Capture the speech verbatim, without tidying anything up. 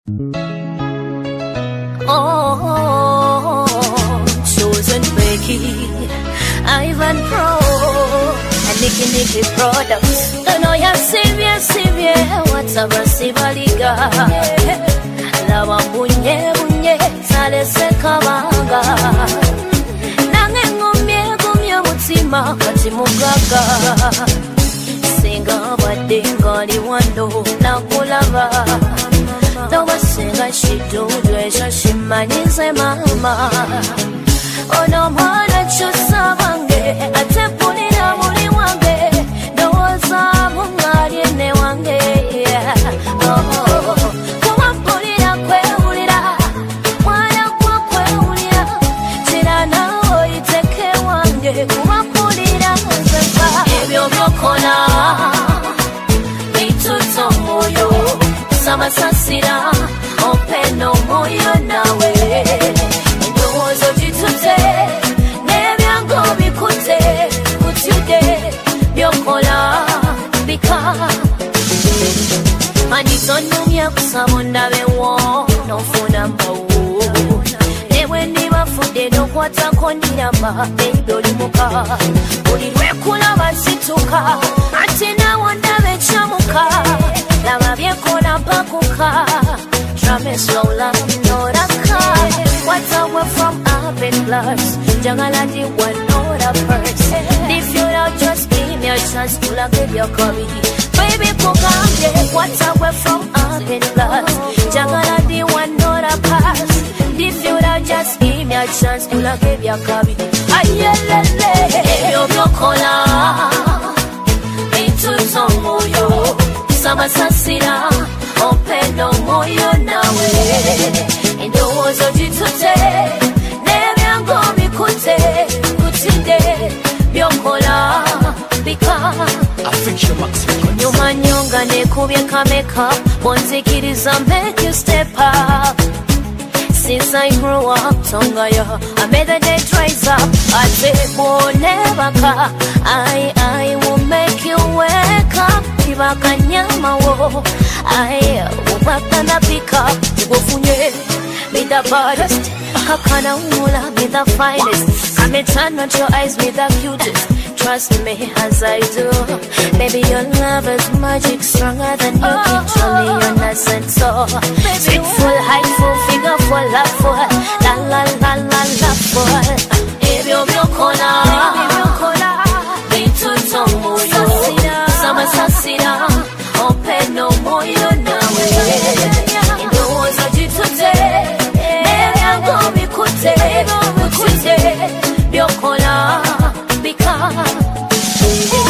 Oh, chosen Becky, Ivan Pro, and Nicky Nicky products. I know you're severe, severe. What's a Rasivaliga? Lava bunye bunye, sale se kabanga. Nange ngumye gumye mutima kati mugaga. Singa badinga li wando na kulava. Don't sing as she do, dress she manize mama. Oh no, man, I choose sabange. I take pulina muli wange. No one's a mungari ne wange. Oh, come on, pulina kwe ulira. Wana kwa kwe ulira. Chira na oi teke wange. Kuma pulina mzemba. Ebyo byokona. Mituto moyo. Sama sasira, openo moyo nawe. Ndozo jitute, nebyango bikute, kutude, byokola, bika. Manizonumya kusabonda bewo, nofuna mbawo. Ewe niba fude nokwata kondiramba, ebyo limuka. Ulirwe kula basituka, ati na wanda bechamuka. Lava viekola pakuka. Drame slow love, no raka. What's away from up in blurs? Jangala di one no the purse. If you don't just give me a chance to like give your curry. Baby kukamde. What's away from up in blurs? Jangala di one no the purse. If you don't just give me a chance to like give your curry. Ayelele, yo byokola. Into some yo. Sama sasira, openo moyo nawe. Ndozo jitute, nebyango bikute, kutide, byokola, bika. Affection maximum. Nyuma nyonga ne kubyeka makeup, bonzikiriza make you step up. Since I grew up, Tongaya, I made the day rise up. I say, oh, never ca. I, I will make you wake up. Ibaka nyama wo. I will back and I pick up. Tibofunye, be the baddest. Kakana umula, be the finest. Come and turn on your eyes, be the cutest. Trust me as I do. Baby, your love is magic, stronger than you can truly understand. So, sweet full, high full, figure full, love full, la la la la la full. If you're your corner, be to tomo yo. Sama sasira, open no more you now. In the walls of you today, never I'm gonna be kute, kute, your corner. Because